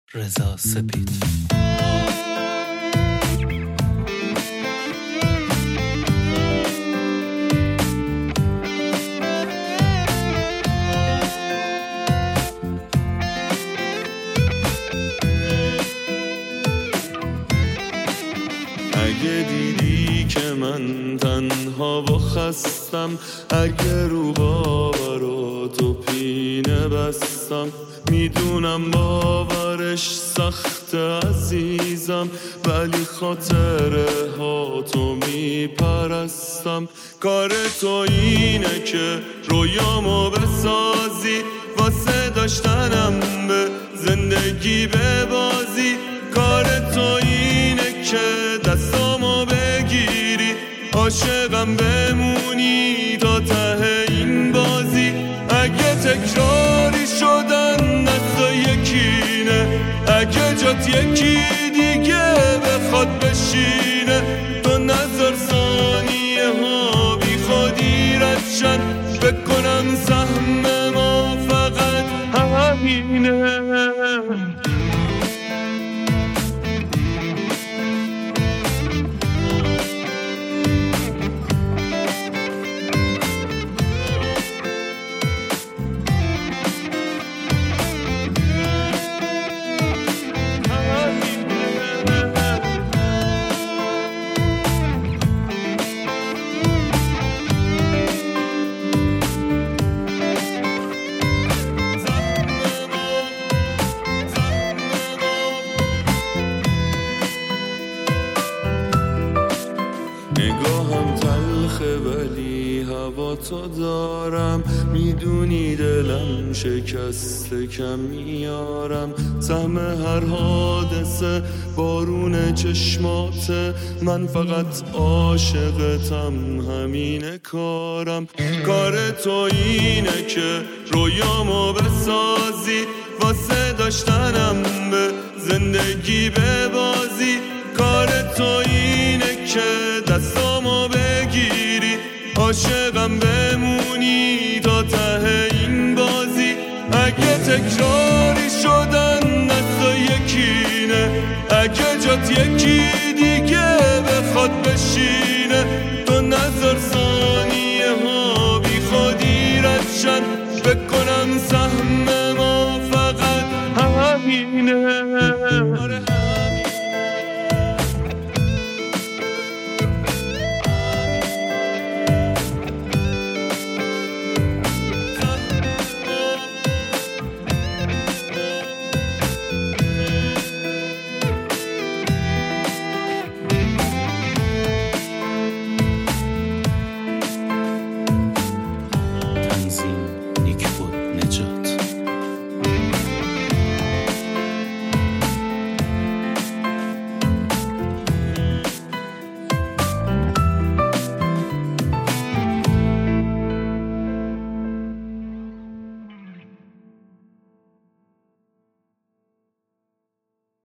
رضا سپید. اگه دیدی که من تنها و خستم، اگه رو باوراتو پینه بستم، میدونم باورش سخت عزیزم، ولی خاطره ها تو میپرستم. کار تو اینه که رویامو بسازی، واسه داشتنم به زندگی ببازی. کار تو اینه که دستامو بگیری، عاشقم بمونی تا ته این بازی. اگه تکراری شدن دستا یکینه، اگه جات یکی دیگه بخواد بشینه، تو نظر ثانیه ها بی خودی ردشن، بکنم سهم ما فقط همینه. نگاهم تلخه ولی هوا تو دارم، میدونی دلم شکسته کم میارم. سهم هر حادثه بارون چشماته، من فقط عاشقتم همینه کارم. کار تو اینه که رویامو بسازی، واسه داشتنم به زندگی ببازی. کار تو اینه که دستامو بگیری، عاشقم بمونی تا ته این بازی. اگه تکراری شدن دستا یکینه، اگه جات